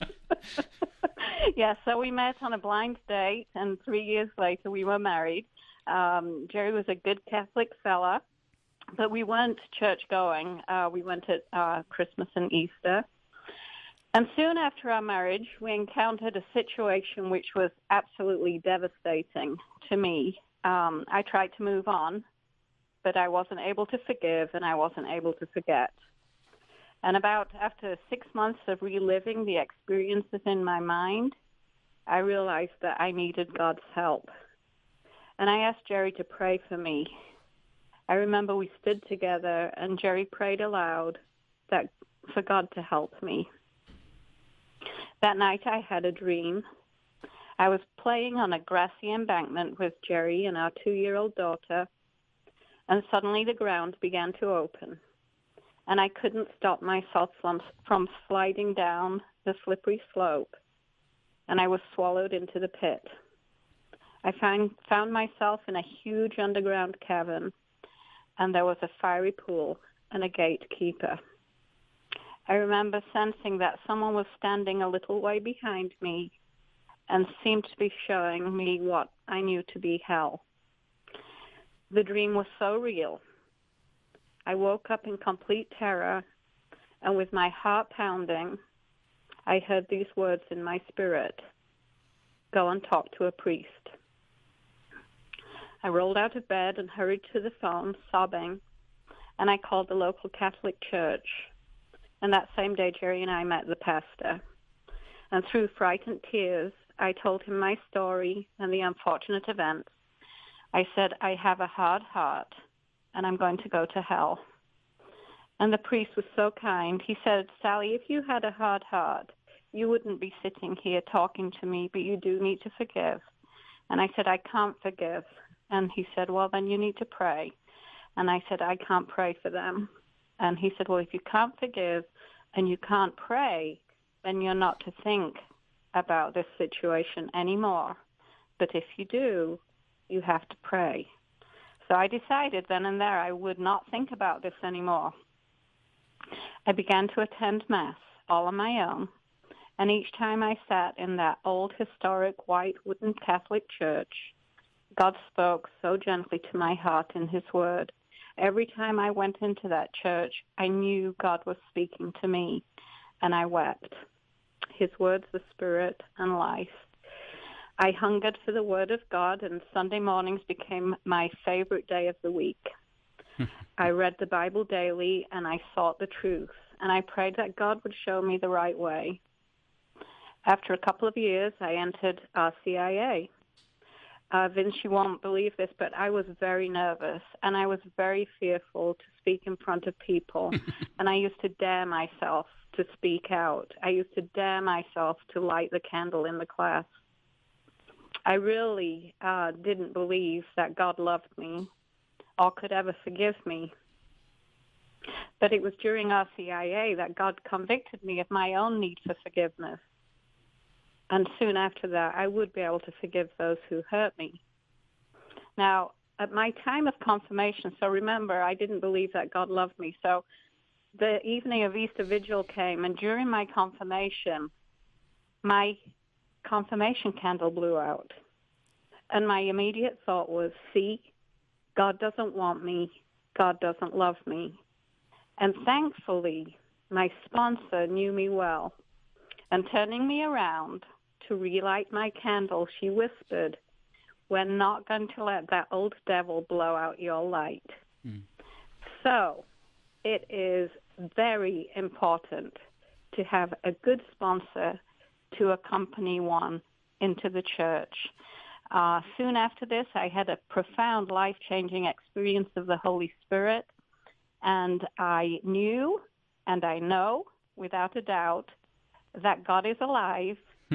Yeah, so we met on a blind date, and three years later we were married. Um, Jerry was a good Catholic fella, but we weren't church-going. Uh, we went at uh, Christmas and Easter. And soon after our marriage, we encountered a situation which was absolutely devastating to me. Um, I tried to move on, but I wasn't able to forgive, and I wasn't able to forget. And about after six months of reliving the experiences in my mind, I realized that I needed God's help. And I asked Jerry to pray for me. I remember we stood together, and Jerry prayed aloud that for God to help me. That night I had a dream. I was playing on a grassy embankment with Jerry and our two-year-old daughter, and suddenly the ground began to open, and I couldn't stop myself from, from sliding down the slippery slope, and I was swallowed into the pit. I find, found myself in a huge underground cavern, and there was a fiery pool and a gatekeeper. I remember sensing that someone was standing a little way behind me and seemed to be showing me what I knew to be hell. The dream was so real. I woke up in complete terror, and with my heart pounding, I heard these words in my spirit: "Go and talk to a priest." I rolled out of bed and hurried to the phone, sobbing, and I called the local Catholic church. And that same day, Jerry and I met the pastor. And through frightened tears, I told him my story and the unfortunate events. I said, "I have a hard heart, and I'm going to go to hell." And the priest was so kind. He said, "Sally, if you had a hard heart, you wouldn't be sitting here talking to me, but you do need to forgive." And I said, "I can't forgive." And he said, "Well, then you need to pray." And I said, "I can't pray for them." And he said, "Well, if you can't forgive and you can't pray, then you're not to think about this situation anymore. But if you do, you have to pray." So I decided then and there I would not think about this anymore. I began to attend Mass all on my own. And each time I sat in that old historic white wooden Catholic church, God spoke so gently to my heart in his word. Every time I went into that church, I knew God was speaking to me, and I wept. His words were spirit and life. I hungered for the word of God, and Sunday mornings became my favorite day of the week. I read the Bible daily, and I sought the truth, and I prayed that God would show me the right way. After a couple of years, I entered R C I A. Uh, Vince, you won't believe this, but I was very nervous, and I was very fearful to speak in front of people, and I used to dare myself to speak out. I used to dare myself to light the candle in the class. I really uh, didn't believe that God loved me or could ever forgive me. But it was during R C I A that God convicted me of my own need for forgiveness. And soon after that, I would be able to forgive those who hurt me. Now, at my time of confirmation, so remember, I didn't believe that God loved me. So the evening of Easter Vigil came, and during my confirmation, my confirmation candle blew out. And my immediate thought was, see, God doesn't want me. God doesn't love me. And thankfully, my sponsor knew me well. And turning me around to relight my candle, she whispered, we're not going to let that old devil blow out your light. Mm. So it is very important to have a good sponsor to accompany one into the church. Uh, soon after this, I had a profound life-changing experience of the Holy Spirit, and I knew and I know without a doubt that God is alive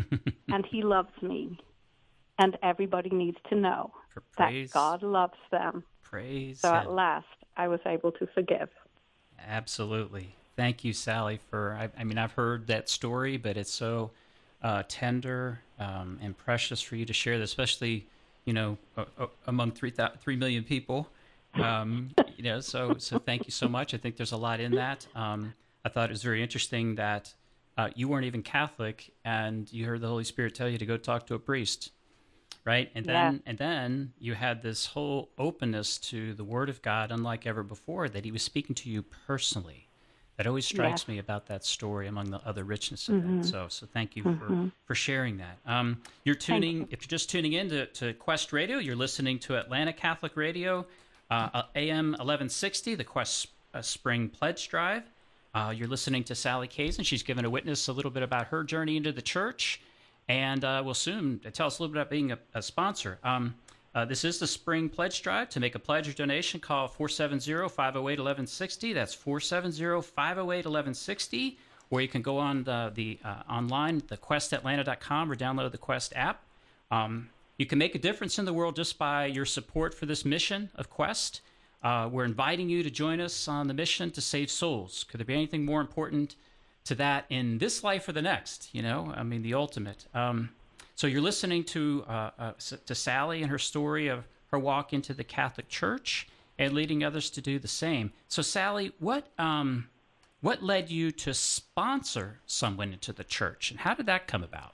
and he loves me, and everybody needs to know that God loves them. Praise so him. At last, I was able to forgive. Absolutely. Thank you, Sally, for, I, I mean, I've heard that story, but it's so uh, tender um, and precious for you to share that, especially, you know, uh, uh, among three, th- three million people. Um, you know, so, so thank you so much. I think there's a lot in that. Um, I thought it was very interesting that uh, you weren't even Catholic and you heard the Holy Spirit tell you to go talk to a priest. Right. And then yeah. and then you had this whole openness to the Word of God, unlike ever before, that he was speaking to you personally. That always strikes yeah. me about that story among the other richness of mm-hmm. it. So so thank you mm-hmm. for, for sharing that. Um, you're tuning, you. if you're just tuning in to, to Quest Radio, you're listening to Atlanta Catholic Radio, uh, A M eleven sixty, the Quest uh, Spring Pledge Drive. Uh, you're listening to Sally Kazan. She's given a witness a little bit about her journey into the church. And uh, we'll soon tell us a little bit about being a, a sponsor. Um, uh, this is the Spring Pledge Drive. To make a pledge or donation, call four seven zero, five oh eight, eleven sixty. That's four seven zero, five oh eight, eleven sixty. Or you can go on the, the uh, online, the quest atlanta dot com, or download the Quest app. Um, you can make a difference in the world just by your support for this mission of Quest. Uh, we're inviting you to join us on the mission to save souls. Could there be anything more important to that in this life or the next? You know, I mean, the ultimate. Um, so you're listening to uh, uh, to Sally and her story of her walk into the Catholic Church and leading others to do the same. So Sally, what um, what led you to sponsor someone into the church, and how did that come about?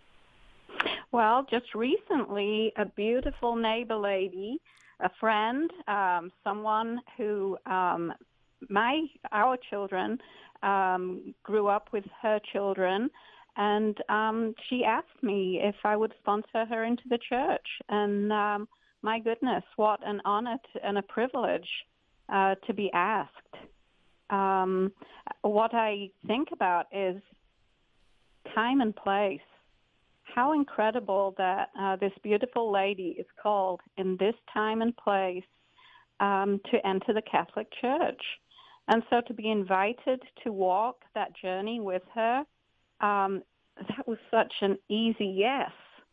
Well, just recently, a beautiful neighbor lady, a friend, um, someone who um, my our children. Um, grew up with her children, and um, she asked me if I would sponsor her into the church. And um, my goodness, what an honor to, and a privilege uh, to be asked. Um, what I think about is time and place. How incredible that uh, this beautiful lady is called in this time and place um, to enter the Catholic Church. And so to be invited to walk that journey with her, um, that was such an easy yes,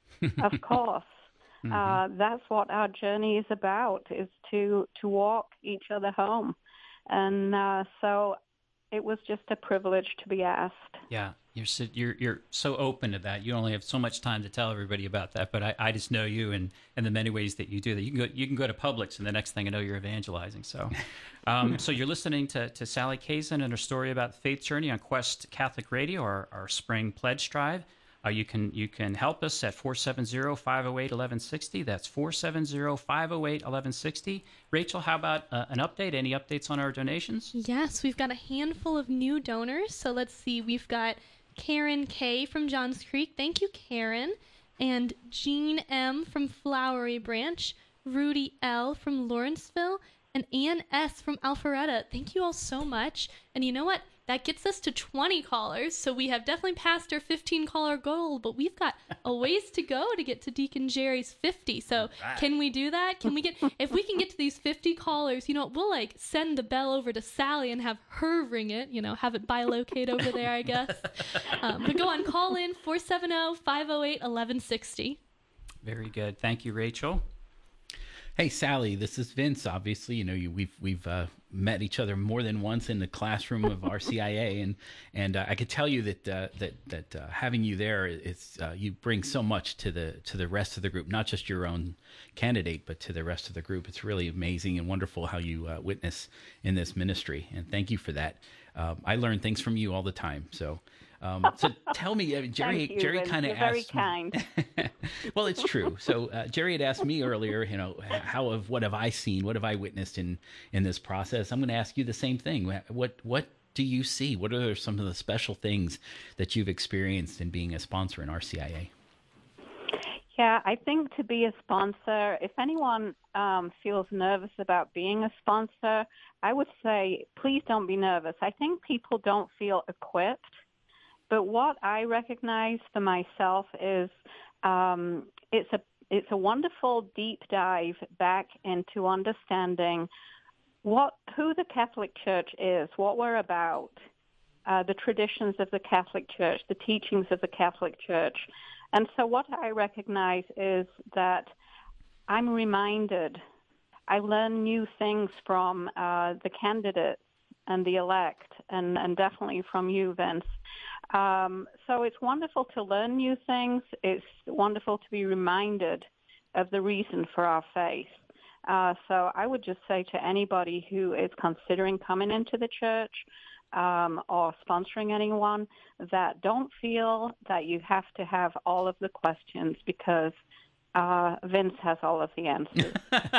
of course. Mm-hmm. Uh, that's what our journey is about, is to, to walk each other home. And uh, so it was just a privilege to be asked. Yeah, you're so, you're you're so open to that. You only have so much time to tell everybody about that, but I, I just know you and, and the many ways that you do that. You can go you can go to Publix, and the next thing I know, you're evangelizing. So, um, so you're listening to, to Sally Kazan and her story about the faith journey on Quest Catholic Radio, our, our Spring Pledge Drive. Uh, you can you can help us at four seven zero, five oh eight, eleven sixty. That's four seven zero, five oh eight, eleven sixty. Rachel, how about uh, an update? Any updates on our donations? Yes, we've got a handful of new donors. So let's see. We've got Karen K. from Johns Creek. Thank you, Karen. And Jean M. from Flowery Branch. Rudy L. from Lawrenceville. And Ann S. from Alpharetta. Thank you all so much. And you know what? That gets us to twenty callers, so we have definitely passed our fifteen caller goal, but we've got a ways to go to get to Deacon Jerry's fifty. So right. Can we do that? Can we get, if we can get to these fifty callers, you know, we'll like send the bell over to Sally and have her ring it, you know, have it bilocate over there, I guess. Um, but go on, call in four seven zero, five oh eight, eleven sixty. Very good. Thank you, Rachel. Hey, Sally, this is Vince. Obviously, you know, you, we've we've uh, met each other more than once in the classroom of R C I A, and and uh, I could tell you that uh, that that uh, having you there, it's uh, you bring so much to the to the rest of the group, not just your own candidate, but to the rest of the group. It's really amazing and wonderful how you uh, witness in this ministry, and thank you for that. Um, I learn things from you all the time, so. Um, so tell me, I mean, Jerry, Thank you, Jerry Vince. kind of You're very asked. kind. Well, it's true. So uh, Jerry had asked me earlier, you know, how of what have I seen? What have I witnessed in in this process? I'm going to ask you the same thing. What what do you see? What are some of the special things that you've experienced in being a sponsor in R C I A? Yeah, I think to be a sponsor, if anyone um, feels nervous about being a sponsor, I would say please don't be nervous. I think people don't feel equipped. But what I recognize for myself is um, it's a it's a wonderful deep dive back into understanding what who the Catholic Church is, what we're about, uh, the traditions of the Catholic Church, the teachings of the Catholic Church. And so what I recognize is that I'm reminded, I learn new things from uh, the candidates and the elect, and, and definitely from you, Vince. Um, so it's wonderful to learn new things. It's wonderful to be reminded of the reason for our faith. Uh, so I would just say to anybody who is considering coming into the church um, or sponsoring anyone that don't feel that you have to have all of the questions, because uh, Vince has all of the answers.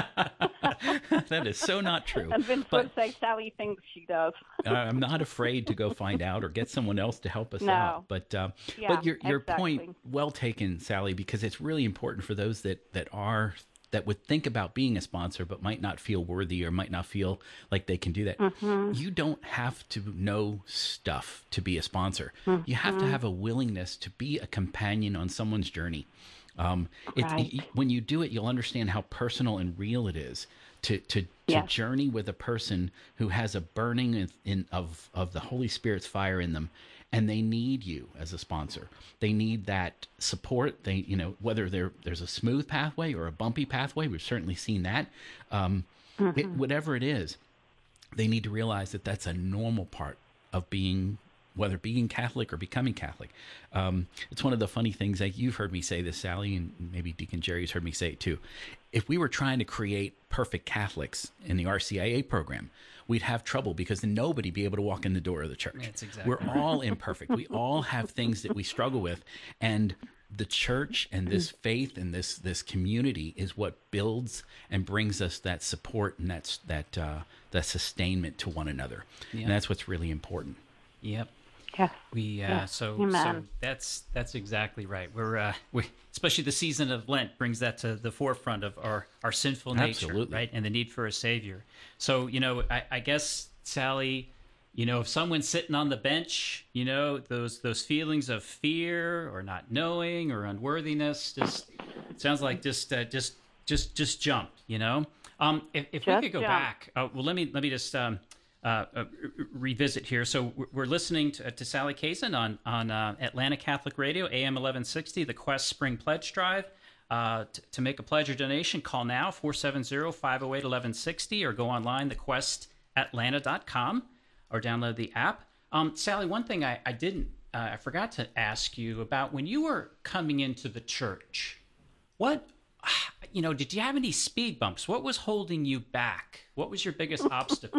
That is so not true. And Vince but would say Sally thinks she does. I'm not afraid to go find out or get someone else to help us No. out. But uh, Yeah, but your your exactly. point well taken, Sally, because it's really important for those that that are that would think about being a sponsor but might not feel worthy or might not feel like they can do that. Mm-hmm. You don't have to know stuff to be a sponsor. Mm-hmm. You have to have a willingness to be a companion on someone's journey. Um, it, Right. it, when you do it, you'll understand how personal and real it is to to, to Yes. journey with a person who has a burning in, in of of the Holy Spirit's fire in them, and they need you as a sponsor. They need that support. They, you know, whether there there's a smooth pathway or a bumpy pathway, we've certainly seen that. Um, Mm-hmm. it, whatever it is, they need to realize that that's a normal part of being, whether being Catholic or becoming Catholic. Um, it's one of the funny things that you've heard me say this, Sally, and maybe Deacon Jerry's heard me say it too. If we were trying to create perfect Catholics in the R C I A program, we'd have trouble because then nobody would be able to walk in the door of the church. That's exactly We're all imperfect. We all have things that we struggle with. And the church and this faith and this this community is what builds and brings us that support and that's that uh, that sustainment to one another. Yeah. And that's what's really important. Yep. Yes. We uh, Yes. so so Amen. that's that's exactly right. We're uh, we especially the season of Lent brings that to the forefront of our our sinful nature, Absolutely. right, and the need for a savior. So you know, I, I guess Sally, you know, if someone's sitting on the bench, you know, those those feelings of fear or not knowing or unworthiness, just it sounds like just uh, just just just jump, you know. Um, if if we Just could go jump. back, uh, well, let me let me just. Um, Uh, uh, revisit here. So we're- we're listening to, to Sally Kazan on on uh, Atlanta Catholic Radio, A M eleven sixty, the Quest Spring Pledge Drive. Uh, t- to make a pledge or donation, call now, four seven zero, five oh eight, eleven sixty, or go online, the quest atlanta dot com, or download the app. Um, Sally, one thing I, I didn't, uh, I forgot to ask you about when you were coming into the church, what, you know, did you have any speed bumps? What was holding you back? What was your biggest obstacle?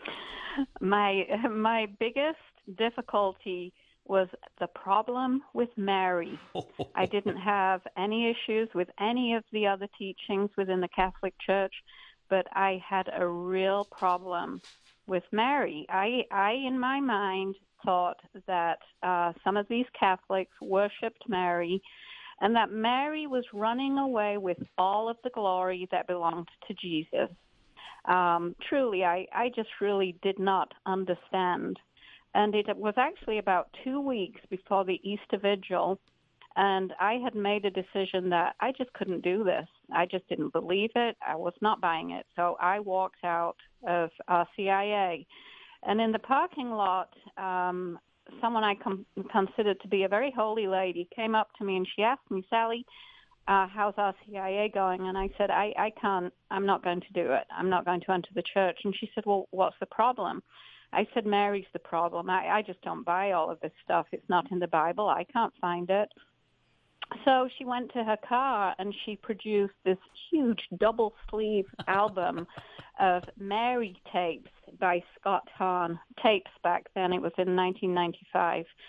My my biggest difficulty was the problem with Mary. I didn't have any issues with any of the other teachings within the Catholic Church, but I had a real problem with Mary. I, I in my mind, thought that uh, some of these Catholics worshipped Mary, and that Mary was running away with all of the glory that belonged to Jesus. Um, truly, I, I just really did not understand. And it was actually about two weeks before the Easter Vigil, and I had made a decision that I just couldn't do this. I just didn't believe it. I was not buying it. So I walked out of R C I A. And in the parking lot, um, someone I com- considered to be a very holy lady came up to me, and she asked me, Sally, Uh, how's R C I A going? And I said, I, I can't, I'm not going to do it. I'm not going to enter the church. And she said, well, what's the problem? I said, Mary's the problem. I, I just don't buy all of this stuff. It's not in the Bible. I can't find it. So she went to her car and she produced this huge double sleeve album of Mary tapes by Scott Hahn, tapes back then. It was in nineteen ninety-five.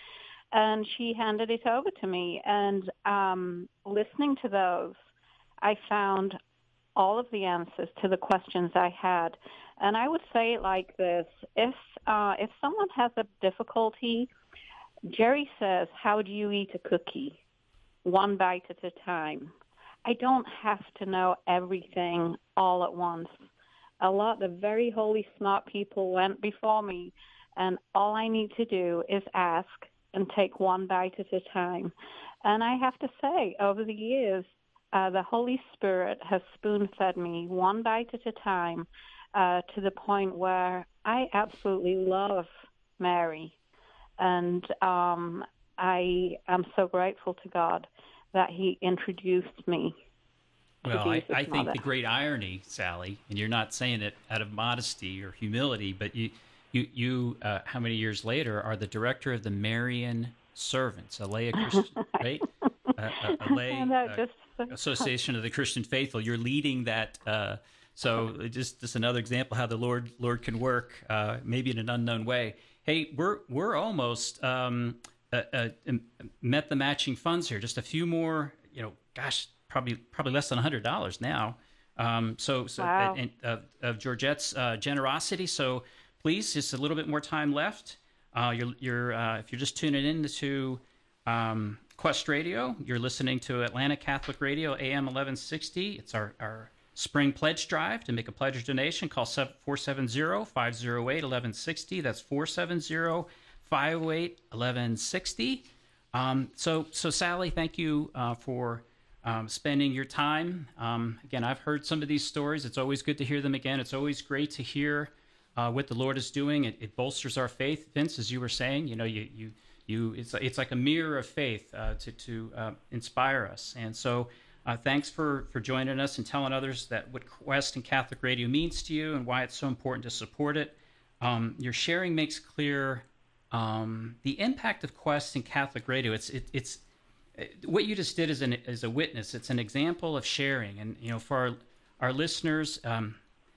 and she handed it over to me. And um, listening to those, I found all of the answers to the questions I had. And I would say it like this: if uh, if someone has a difficulty, Jerry says, "How do you eat a cookie? One bite at a time." I don't have to know everything all at once. A lot of very holy, smart people went before me, and all I need to do is ask and take one bite at a time. And I have to say, over the years, uh, the Holy Spirit has spoon-fed me one bite at a time uh, to the point where I absolutely love Mary. And um, I am so grateful to God that he introduced me to Well, I, Jesus' I think mother. the great irony, Sally, and you're not saying it out of modesty or humility, but you, you, you uh, how many years later, are the director of the Marian Servants, a lay Christian, right? Uh, a, a lay And that uh, just- Association of the Christian Faithful. You're leading that. Uh, so just just another example how the Lord Lord can work, uh, maybe in an unknown way. Hey, we're we're almost um, uh, uh, met the matching funds here. Just a few more, you know, gosh, probably probably less than one hundred dollars now. Um, so so Wow. and, uh, of Georgette's uh, generosity. So please, just a little bit more time left. Uh, you're you're uh, if you're just tuning in to um, Quest Radio, you're listening to Atlanta Catholic Radio, A M eleven sixty. It's our our spring pledge drive. To make a pledge or donation, call four seven zero, five zero eight, one one six zero. That's four seven zero, five zero eight, one one six zero. Um, so, so Sally, thank you uh, for um, spending your time. Um, again, I've heard some of these stories. It's always good to hear them again. It's always great to hear uh, what the Lord is doing. It, it bolsters our faith, Vince, as you were saying. You know, you you you. It's it's like a mirror of faith uh, to to uh, inspire us. And so, uh, thanks for for joining us and telling others that what Quest and Catholic Radio means to you and why it's so important to support it. Um, your sharing makes clear um, the impact of Quest and Catholic Radio. It's it, it's what you just did as an as a witness. It's an example of sharing, and you know, for our our listeners, um,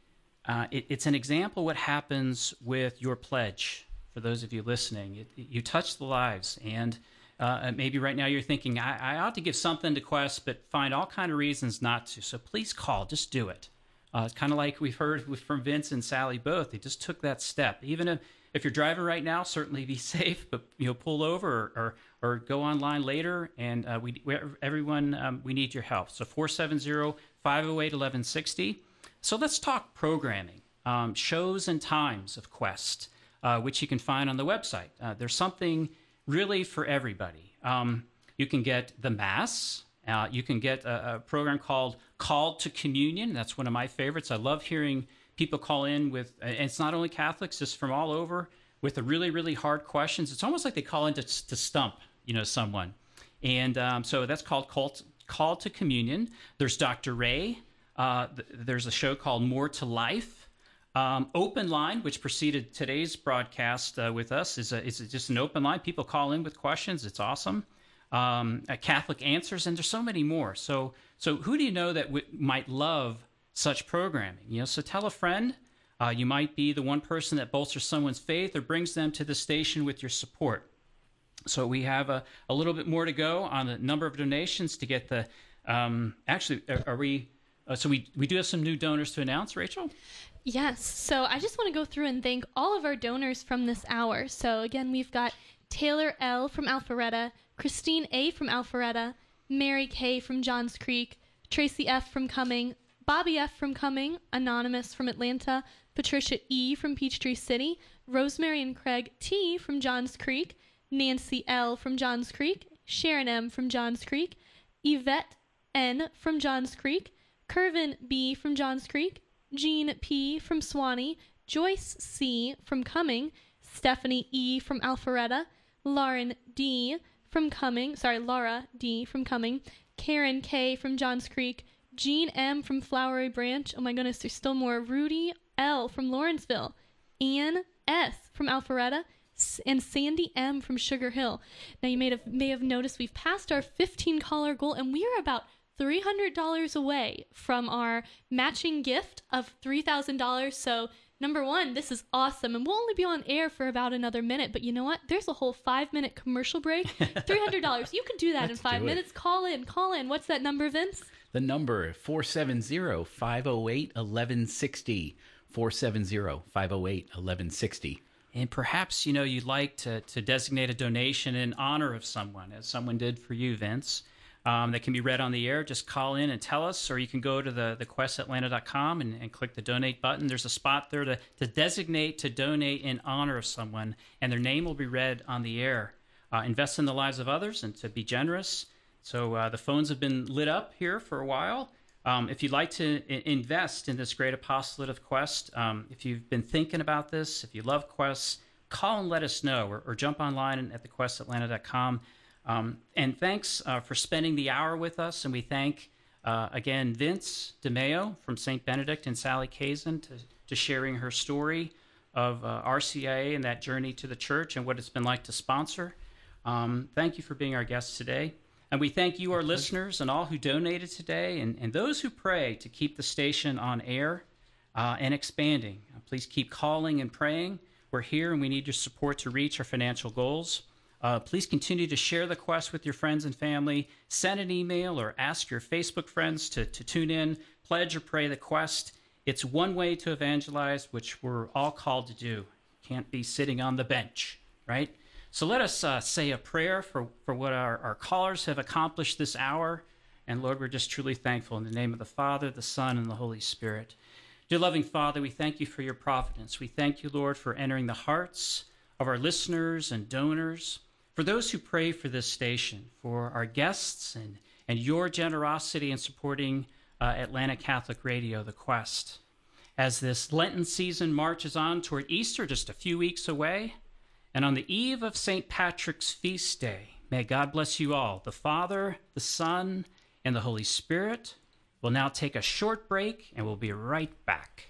uh, it, it's an example of what happens with your pledge. For those of you listening, it, you touch the lives, and uh, maybe right now you're thinking, I, I ought to give something to Quest, but find all kind of reasons not to. So please call, just do it. Uh, it's kind of like we've heard with, from Vince and Sally both. They just took that step. Even if, if you're driving right now, certainly be safe, but you know, pull over or or, or go online later. And uh, we, we everyone, um, we need your help. So four seven zero, five zero eight, one one six zero. So let's talk programming, um, shows and times of Quest, uh, which you can find on the website. Uh, there's something really for everybody. Um, you can get the Mass. Uh, you can get a, a program called Called to Communion. That's one of my favorites. I love hearing people call in with, and it's not only Catholics, just from all over, with the really, really hard questions. It's almost like they call in to, to stump, you know, someone. And um, so that's called Called, Called to Communion. There's Doctor Ray. Uh, th- there's a show called More to Life. Um, open line, which preceded today's broadcast uh, with us, is, a, is just an open line. People call in with questions. It's awesome. Um, Catholic Answers, and there's so many more. So, so who do you know that w- might love such programming? You know, so tell a friend. Uh, you might be the one person that bolsters someone's faith or brings them to the station with your support. So we have a, a little bit more to go on the number of donations to get the. Um, actually, are, are we? Uh, so we we do have some new donors to announce, Rachel. Yes. So I just want to go through and thank all of our donors from this hour. So again, we've got Taylor L. from Alpharetta, Christine A. from Alpharetta, Mary K. from Johns Creek, Tracy F. from Cumming, Bobby F. from Cumming, Anonymous from Atlanta, Patricia E. from Peachtree City, Rosemary and Craig T. from Johns Creek, Nancy L. from Johns Creek, Sharon M. from Johns Creek, Yvette N. from Johns Creek, Curvin B. from Johns Creek, Jean P. from Swanee, Joyce C. from Cumming, Stephanie E. from Alpharetta, Lauren D. from Cumming, sorry, Laura D. from Cumming, Karen K. from Johns Creek, Jean M. from Flowery Branch, oh my goodness, there's still more, Rudy L. from Lawrenceville, Ann S. from Alpharetta, and Sandy M. from Sugar Hill. Now you may have, may have noticed we've passed our fifteen caller goal, and we are about three hundred dollars away from our matching gift of three thousand dollars. So Number one, this is awesome, and we'll only be on air for about another minute, but you know what? There's a whole five-minute commercial break. three hundred dollars. You can do that in Let's five do it. minutes. Call in. Call in. What's that number, Vince? The number four seven zero, five oh eight, eleven sixty. four seven zero, five oh eight, eleven sixty. And perhaps, you know, you'd like to, to designate a donation in honor of someone, as someone did for you, Vince, um, that can be read on the air. Just call in and tell us, or you can go to the, the quest atlanta dot com and, and click the donate button. There's a spot there to, to designate, to donate in honor of someone, and their name will be read on the air. Uh, invest in the lives of others and to be generous. So uh, the phones have been lit up here for a while. Um, if you'd like to I- invest in this great apostolate of Quest, um, if you've been thinking about this, if you love Quest, call and let us know, or, or jump online at the quest atlanta dot com. Um, and thanks uh, for spending the hour with us. And we thank, uh, again, Vince DeMeo from Saint Benedict and Sally Kazan to, to sharing her story of uh, R C I A and that journey to the church and what it's been like to sponsor. Um, thank you for being our guest today. And we thank you, our listeners, and all who donated today, and, and those who pray to keep the station on air uh, and expanding. Uh, please keep calling and praying. We're here, and we need your support to reach our financial goals. Uh, please continue to share the Quest with your friends and family. Send an email or ask your Facebook friends to, to tune in, pledge or pray the Quest. It's one way to evangelize, which we're all called to do. Can't be sitting on the bench, right? So let us uh, say a prayer for, for what our, our callers have accomplished this hour. And Lord, we're just truly thankful in the name of the Father, the Son, and the Holy Spirit. Dear loving Father, we thank you for your providence. We thank you, Lord, for entering the hearts of our listeners and donors, for those who pray for this station, for our guests, and, and your generosity in supporting uh, Atlanta Catholic Radio, The Quest. As this Lenten season marches on toward Easter, just a few weeks away, and on the eve of Saint Patrick's feast day, may God bless you all, the Father, the Son, and the Holy Spirit. We'll now take a short break, and we'll be right back.